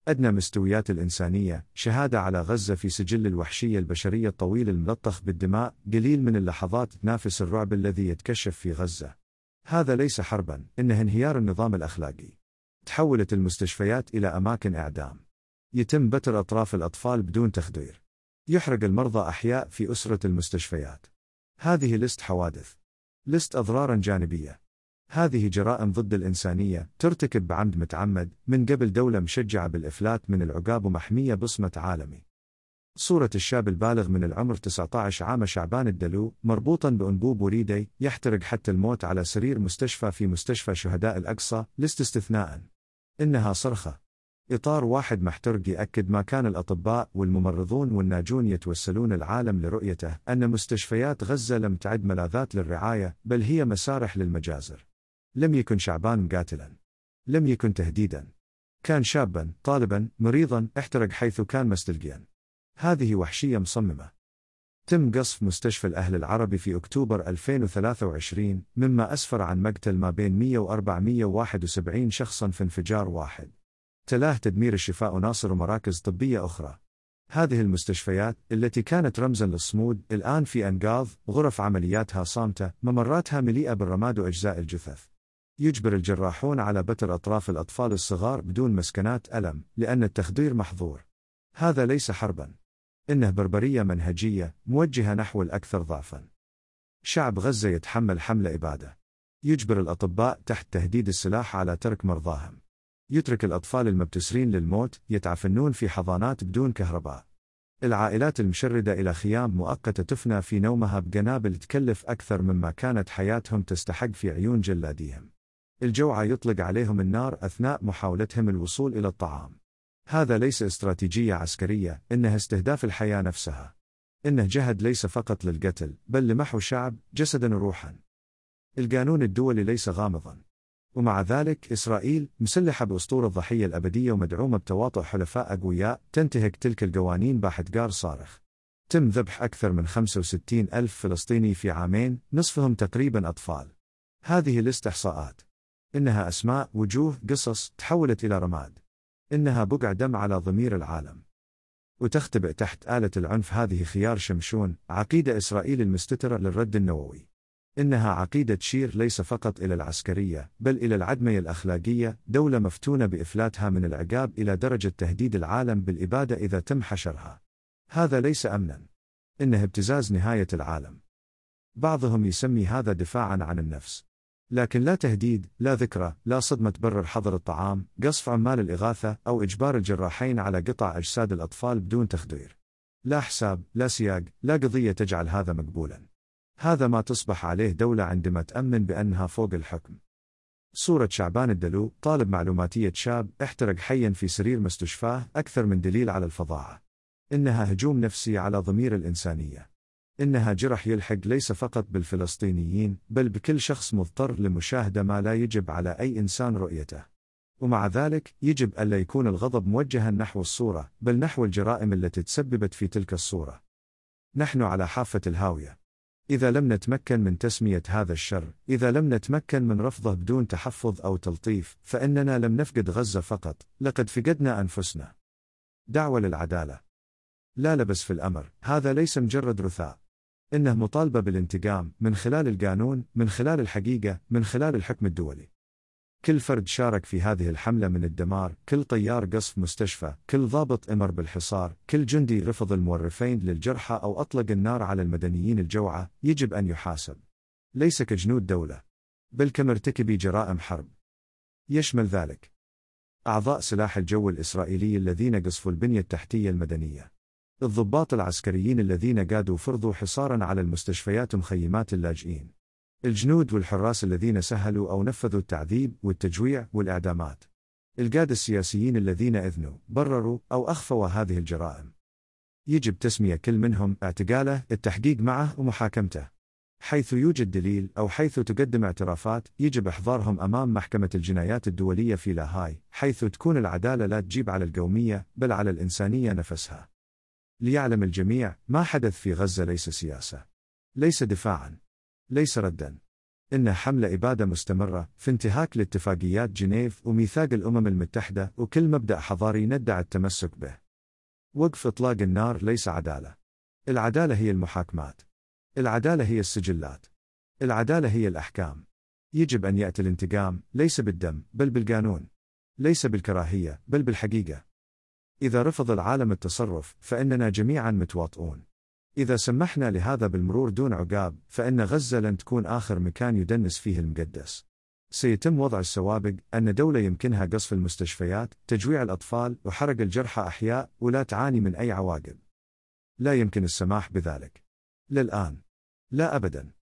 أدنى مستويات الإنسانية، شهادة على غزة في سجل الوحشية البشرية الطويل الملطخ بالدماء، قليل من اللحظات تنافس الرعب الذي يتكشف في غزة. هذا ليس حربا، إنه انهيار النظام الأخلاقي. تحولت المستشفيات إلى أماكن إعدام. يتم بتر أطراف الأطفال بدون تخدير. يحرق المرضى أحياء في أسرة المستشفيات. هذه لست حوادث. لست أضرارا جانبية. هذه جرائم ضد الإنسانية، ترتكب بعمد متعمد، من قبل دولة مشجعة بالإفلات من العقاب ومحمية بصمة عالمي. صورة الشاب البالغ من العمر 19 عام شعبان الدلو، مربوطا بأنبوب وريدي، يحترق حتى الموت على سرير مستشفى في مستشفى شهداء الأقصى، لست استثناء. إنها صرخة. إطار واحد محترق يأكد ما كان الأطباء والممرضون والناجون يتوسلون العالم لرؤيته، أن مستشفيات غزة لم تعد ملاذات للرعاية، بل هي مسارح للمجازر. لم يكن شعبان مقاتلا. لم يكن تهديدا. كان شابا، طالبا، مريضا، احترق حيث كان مستلقيا. هذه وحشية مصممة. تم قصف مستشفى الأهل العربي في أكتوبر 2023، مما أسفر عن مقتل ما بين 100 و471 شخصا في انفجار واحد. تلاه تدمير الشفاء وناصر ومراكز طبية أخرى. هذه المستشفيات، التي كانت رمزا للصمود، الآن في أنقاض، غرف عملياتها صامتة، ممراتها مليئة بالرماد وأجزاء الجثث. يجبر الجراحون على بتر أطراف الأطفال الصغار بدون مسكنات ألم، لأن التخدير محظور. هذا ليس حربا. إنه بربرية منهجية، موجهة نحو الأكثر ضعفا. شعب غزة يتحمل حمل إبادة. يجبر الأطباء تحت تهديد السلاح على ترك مرضاهم. يترك الأطفال المبتسرين للموت، يتعفنون في حضانات بدون كهرباء. العائلات المشردة إلى خيام مؤقتة تفنى في نومها بقنابل تكلف أكثر مما كانت حياتهم تستحق في عيون جلاديهم. الجوعى يطلق عليهم النار أثناء محاولتهم الوصول إلى الطعام. هذا ليس استراتيجية عسكرية، إنها استهداف الحياة نفسها. إنه جهد ليس فقط للقتل، بل لمحو شعب، جسدا وروحا. القانون الدولي ليس غامضا. ومع ذلك إسرائيل، مسلحة بأسطورة الضحية الأبدية ومدعومة بتواطؤ حلفاء أقوياء، تنتهك تلك القوانين باحتقار صارخ. تم ذبح أكثر من 65 ألف فلسطيني في عامين، نصفهم تقريبا أطفال. هذه لست إحصاءات. إنها أسماء، وجوه، قصص، تحولت إلى رماد. إنها بقع دم على ضمير العالم. وتختبئ تحت آلة العنف. هذه خيار شمشون، عقيدة إسرائيل المستترة للرد النووي. إنها عقيدة تشير ليس فقط إلى العسكرية، بل إلى العدمية الأخلاقية، دولة مفتونة بإفلاتها من العقاب إلى درجة تهديد العالم بالإبادة إذا تم حشرها. هذا ليس أمنا. إنه ابتزاز نهاية العالم. بعضهم يسمي هذا دفاعا عن النفس. لكن لا تهديد، لا ذكرى، لا صدمة تبرر حظر الطعام، قصف عمال الإغاثة، أو إجبار الجراحين على قطع أجساد الأطفال بدون تخدير. لا حساب، لا سياق، لا قضية تجعل هذا مقبولا. هذا ما تصبح عليه دولة عندما تأمن بأنها فوق الحكم. صورة شعبان الدلو، طالب معلوماتية شاب، احترق حيا في سرير مستشفاه، أكثر من دليل على الفظاعة. إنها هجوم نفسي على ضمير الإنسانية. إنها جرح يلحق ليس فقط بالفلسطينيين، بل بكل شخص مضطر لمشاهدة ما لا يجب على أي إنسان رؤيته. ومع ذلك، يجب ألا يكون الغضب موجها نحو الصورة، بل نحو الجرائم التي تسببت في تلك الصورة. نحن على حافة الهاوية. إذا لم نتمكن من تسمية هذا الشر، إذا لم نتمكن من رفضه بدون تحفظ أو تلطيف، فإننا لم نفقد غزة فقط، لقد فقدنا أنفسنا. دعوة للعدالة. لا لبس في الأمر. هذا ليس مجرد رثاء. إنه مطالبة بالانتقام، من خلال القانون، من خلال الحقيقة، من خلال الحكم الدولي. كل فرد شارك في هذه الحملة من الدمار، كل طيار قصف مستشفى، كل ضابط أمر بالحصار، كل جندي رفض المورفين للجرحى أو أطلق النار على المدنيين الجوعى، يجب أن يحاسب. ليس كجنود دولة، بل كمرتكبي جرائم حرب. يشمل ذلك أعضاء سلاح الجو الإسرائيلي الذين قصفوا البنية التحتية المدنية، الضباط العسكريين الذين قادوا فرضوا حصارا على المستشفيات ومخيمات اللاجئين، الجنود والحراس الذين سهلوا أو نفذوا التعذيب والتجويع والإعدامات، القادة السياسيين الذين أذنوا، برروا أو أخفوا هذه الجرائم. يجب تسمية كل منهم، اعتقاله، التحقيق معه ومحاكمته. حيث يوجد دليل أو حيث تقدم اعترافات، يجب إحضارهم أمام محكمة الجنايات الدولية في لاهاي، حيث تكون العدالة لا تجيب على القومية، بل على الإنسانية نفسها. ليعلم الجميع، ما حدث في غزة ليس سياسة، ليس دفاعا، ليس ردا. إنها حملة إبادة مستمرة في انتهاك لاتفاقيات جنيف وميثاق الأمم المتحدة وكل مبدأ حضاري ندعي التمسك به. وقف إطلاق النار ليس عدالة. العدالة هي المحاكمات. العدالة هي السجلات. العدالة هي الأحكام. يجب أن يأتي الانتقام ليس بالدم بل بالقانون. ليس بالكراهية بل بالحقيقة. إذا رفض العالم التصرف فإننا جميعا متواطئون. إذا سمحنا لهذا بالمرور دون عقاب فإن غزة لن تكون آخر مكان يدنس فيه المقدس. سيتم وضع السوابق أن دولة يمكنها قصف المستشفيات، تجويع الأطفال وحرق الجرحى أحياء ولا تعاني من أي عواقب. لا يمكن السماح بذلك. لا الآن. لا أبدا.